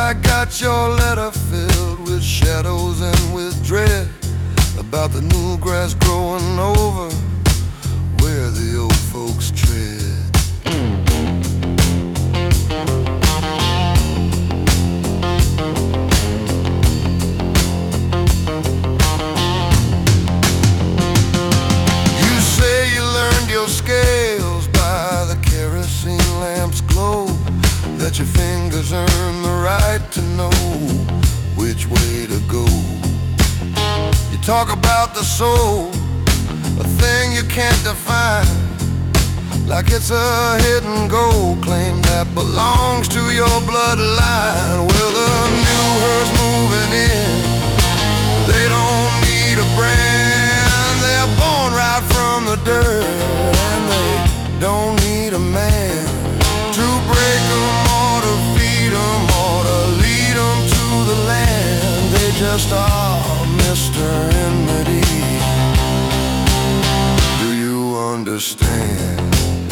I got your letter filled with shadows and with dread about the new grass growing over where the old folks tread. You say you learned your scales by the kerosene lamp's glow, that your fingers earn the right to know which way to go. You talk about the soul, a thing you can't define, like it's a hidden gold claim that belongs to your bloodline. Well, the new herd's moving in, they don't need a brand, they're born right from the dirt, and they don't need a man to break them or to feed them or to lead them to the land. They just are Mr. Enmity. Do you understand?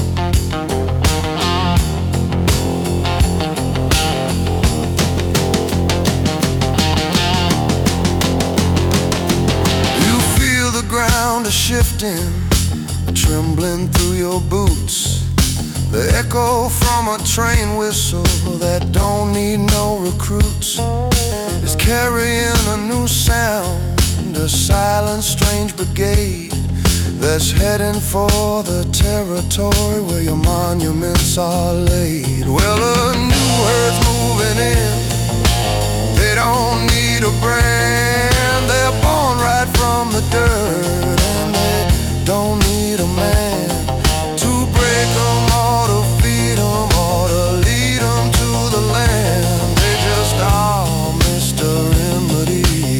You feel the ground is shifting, trembling through your boots. The echo from a train whistle that don't need no recruits is carrying a new sound, a silent strange brigade that's heading for the territory where your monuments are laid. Well, a new herd's moving in, they don't need a brand, they're born right from the dirt, and they don't need a man to break them or to feed them or to lead them to the land. They just are Mr. Enmity.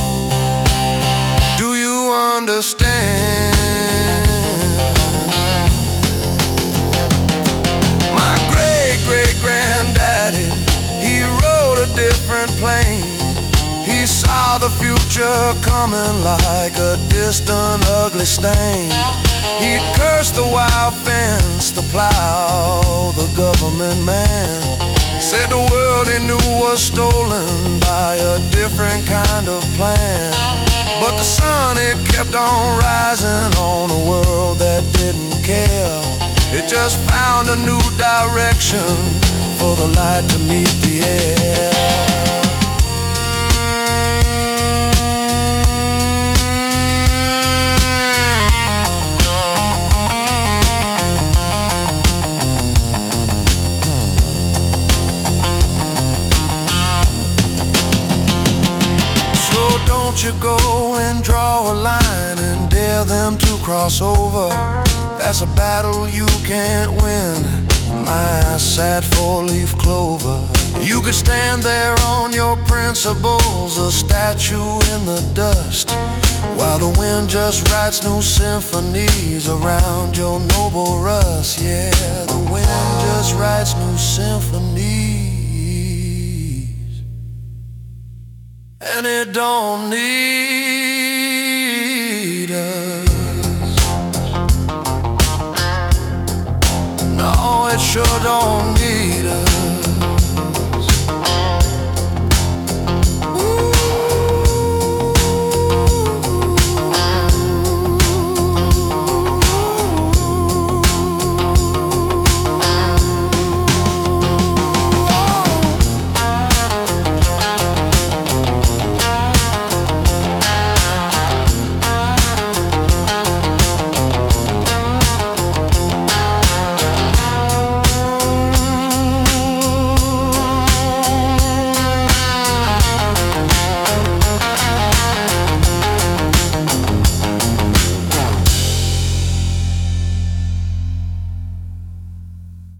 Do you understand? My great-great-granddaddy, he rode a different plane. He saw the future coming like a distant ugly stain. He'd curse the wild fence, the plow, the government man. Said the world he knew was stolen by a different kind of plan. But the sun, it kept on rising on a world that didn't care. It just found a new direction for the light to meet the air. Don't you go and draw a line and dare them to cross over. That's a battle you can't win, my sad four-leaf clover. You could stand there on your principles, a statue in the dust, while the wind just writes new symphonies around your noble rust. Yeah, the wind just writes new symphonies, and it don't need us. No, it sure don't need